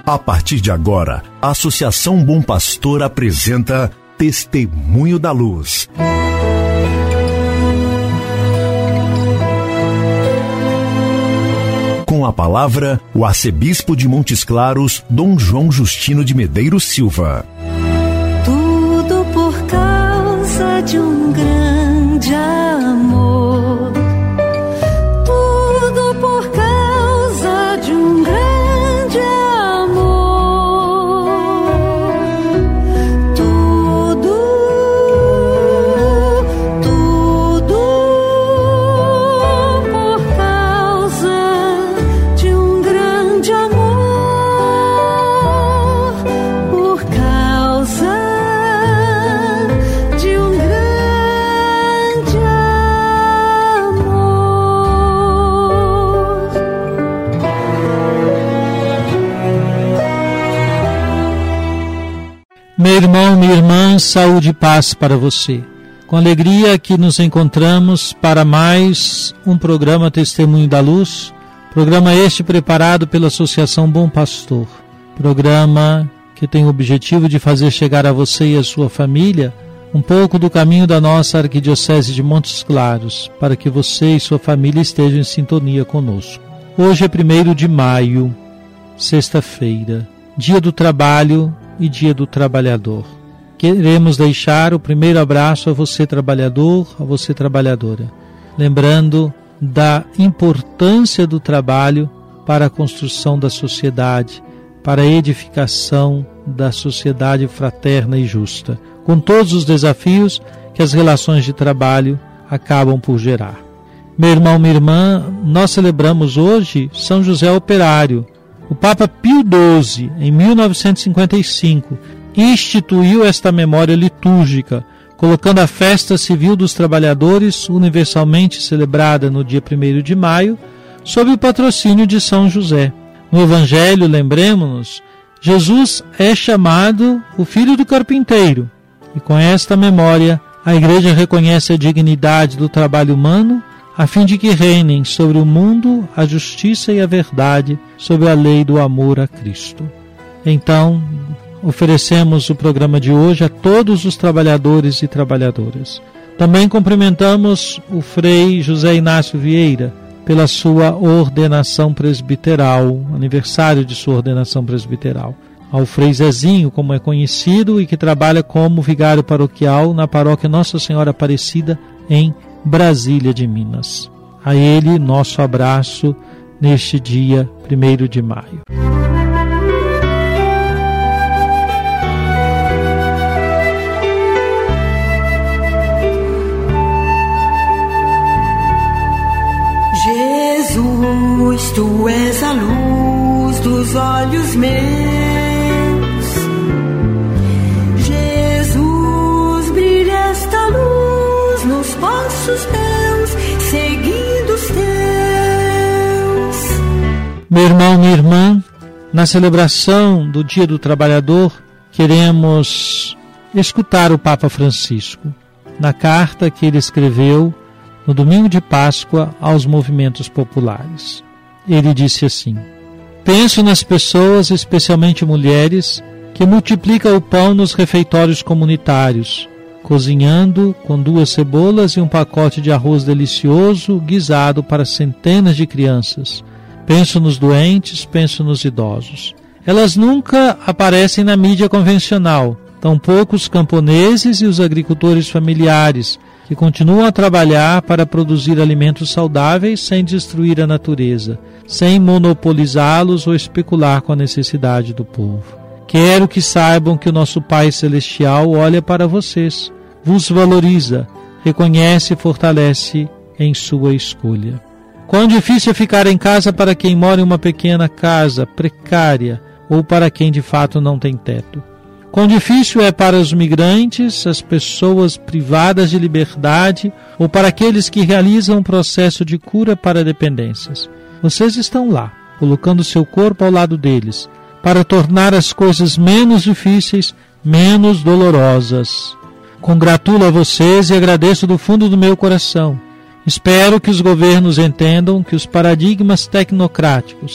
A partir de agora, a Associação Bom Pastor apresenta Testemunho da Luz. Com a palavra, o arcebispo de Montes Claros, Dom João Justino de Medeiros Silva. Tudo por causa de um grande amor. Tudo por causa de um grande amor. Tudo por causa de um grande amor. Por causa de um grande amor. Meu irmão, minha irmã, saúde e paz para você. Com alegria que nos encontramos para mais um programa Testemunho da Luz, programa este preparado pela Associação Bom Pastor, programa que tem o objetivo de fazer chegar a você e a sua família um pouco do caminho da nossa Arquidiocese de Montes Claros, para que você e sua família estejam em sintonia conosco. Hoje é 1º de maio, sexta-feira, dia do trabalho e dia do trabalhador. Queremos deixar o primeiro abraço a você trabalhador, a você trabalhadora, lembrando da importância do trabalho para a construção da sociedade, para a edificação da sociedade fraterna e justa, com todos os desafios que as relações de trabalho acabam por gerar. Meu irmão, minha irmã, nós celebramos hoje São José Operário. O Papa Pio XII, em 1955, instituiu esta memória litúrgica, colocando a festa civil dos trabalhadores, universalmente celebrada no dia 1º de maio, sob o patrocínio de São José. No Evangelho, lembremos-nos, Jesus é chamado o Filho do Carpinteiro, e com esta memória, a Igreja reconhece a dignidade do trabalho humano, a fim de que reinem sobre o mundo a justiça e a verdade, sob a lei do amor a Cristo. Então, oferecemos o programa de hoje a todos os trabalhadores e trabalhadoras. Também cumprimentamos o Frei José Inácio Vieira pela sua ordenação presbiteral, aniversário de sua ordenação presbiteral. Ao Frei Zezinho, como é conhecido, e que trabalha como vigário paroquial na paróquia Nossa Senhora Aparecida, em Brasília de Minas. A ele, nosso abraço neste dia 1º de maio. Jesus, tu és a luz dos olhos meus. Jesus, brilha esta luz nos passos meus, seguindo os teus. Meu irmão, minha irmã, na celebração do Dia do Trabalhador, queremos escutar o Papa Francisco, na carta que ele escreveu no domingo de Páscoa aos movimentos populares. Ele disse assim: penso nas pessoas, especialmente mulheres, que multiplicam o pão nos refeitórios comunitários, cozinhando com 2 cebolas e um pacote de arroz delicioso guisado para centenas de crianças. Penso nos doentes, penso nos idosos. Elas nunca aparecem na mídia convencional, tampouco os camponeses e os agricultores familiares, que continuam a trabalhar para produzir alimentos saudáveis sem destruir a natureza, sem monopolizá-los ou especular com a necessidade do povo. Quero que saibam que o nosso Pai Celestial olha para vocês, vos valoriza, reconhece e fortalece em sua escolha. Quão difícil é ficar em casa para quem mora em uma pequena casa precária ou para quem de fato não tem teto. Quão difícil é para os migrantes, as pessoas privadas de liberdade ou para aqueles que realizam um processo de cura para dependências. Vocês estão lá, colocando seu corpo ao lado deles, para tornar as coisas menos difíceis, menos dolorosas. Congratulo a vocês e agradeço do fundo do meu coração. Espero que os governos entendam que os paradigmas tecnocráticos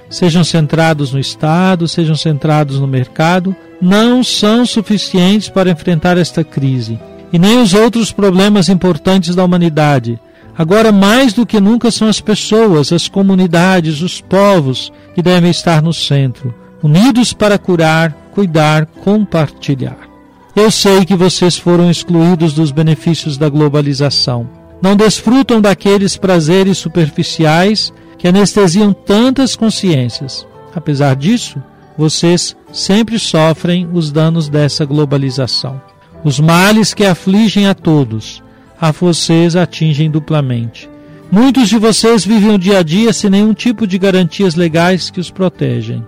sejam centrados no Estado, sejam centrados no mercado, não são suficientes para enfrentar esta crise. E nem os outros problemas importantes da humanidade. Agora, mais do que nunca, são as pessoas, as comunidades, os povos que devem estar no centro, unidos para curar, cuidar, compartilhar. Eu sei que vocês foram excluídos dos benefícios da globalização. Não desfrutam daqueles prazeres superficiais que anestesiam tantas consciências. Apesar disso, vocês sempre sofrem os danos dessa globalização. Os males que afligem a todos, a vocês atingem duplamente. Muitos de vocês vivem o dia a dia sem nenhum tipo de garantias legais que os protegem.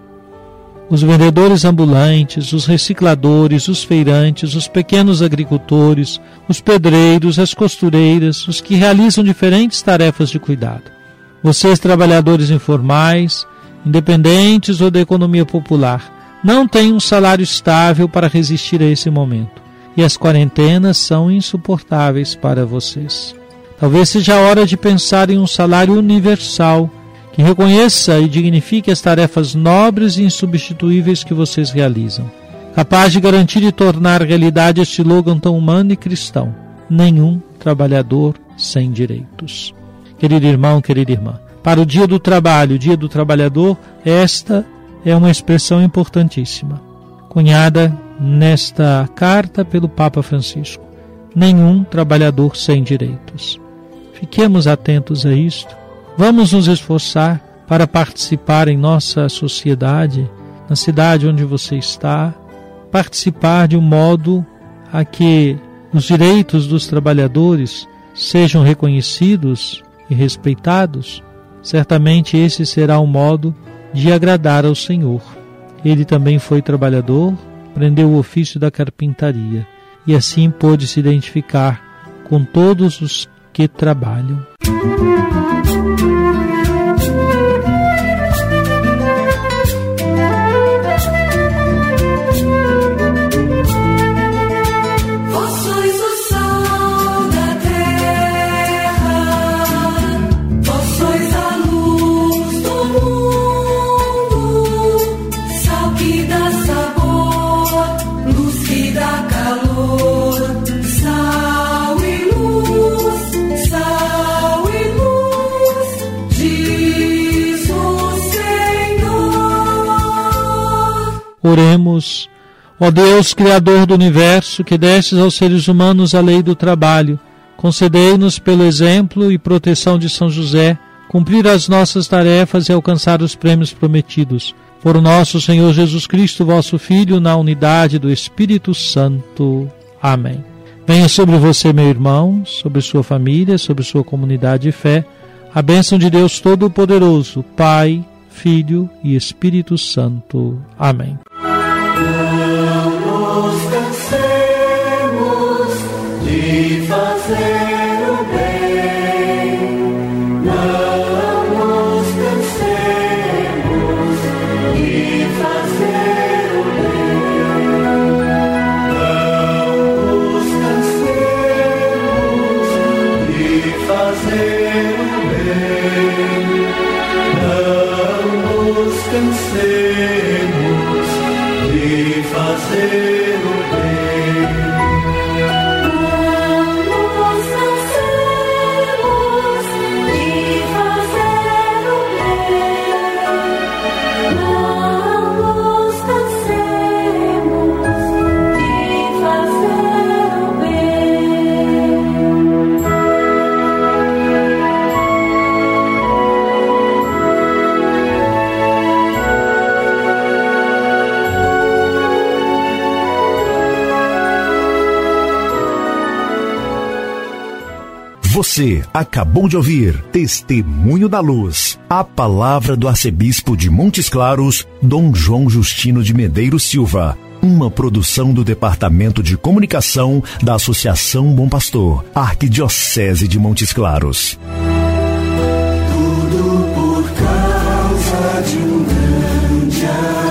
Os vendedores ambulantes, os recicladores, os feirantes, os pequenos agricultores, os pedreiros, as costureiras, os que realizam diferentes tarefas de cuidado. Vocês, trabalhadores informais, independentes ou da economia popular, não têm um salário estável para resistir a esse momento. E as quarentenas são insuportáveis para vocês. Talvez seja a hora de pensar em um salário universal, que reconheça e dignifique as tarefas nobres e insubstituíveis que vocês realizam, capaz de garantir e tornar realidade este slogan tão humano e cristão: nenhum trabalhador sem direitos. Querido irmão, querida irmã, para o Dia do Trabalho, o Dia do Trabalhador, esta é uma expressão importantíssima, cunhada nesta carta pelo Papa Francisco: nenhum trabalhador sem direitos. Fiquemos atentos a isto. Vamos nos esforçar para participar em nossa sociedade, na cidade onde você está, participar de um modo a que os direitos dos trabalhadores sejam reconhecidos e respeitados. Certamente esse será um modo de agradar ao Senhor. Ele também foi trabalhador, aprendeu o ofício da carpintaria e assim pôde se identificar com todos os que trabalham. Oremos. Ó Deus, Criador do Universo, que destes aos seres humanos a lei do trabalho, concedei-nos, pelo exemplo e proteção de São José, cumprir as nossas tarefas e alcançar os prêmios prometidos. Por nosso Senhor Jesus Cristo, vosso Filho, na unidade do Espírito Santo. Amém. Venha sobre você, meu irmão, sobre sua família, sobre sua comunidade de fé, a bênção de Deus Todo-Poderoso, Pai, Filho e Espírito Santo. Amém. Não nos cansemos de fazer o bem, não nos cansemos de fazer o bem, não nos cansemos de fazer o bem, não nos cansemos de fazer o bem. Não nos cansemos de fazer o bem. Não nos cansemos de fazer o bem. Você acabou de ouvir Testemunho da Luz, a palavra do arcebispo de Montes Claros, Dom João Justino de Medeiros Silva, uma produção do Departamento de Comunicação da Associação Bom Pastor, Arquidiocese de Montes Claros. Tudo por causa de um grande amor.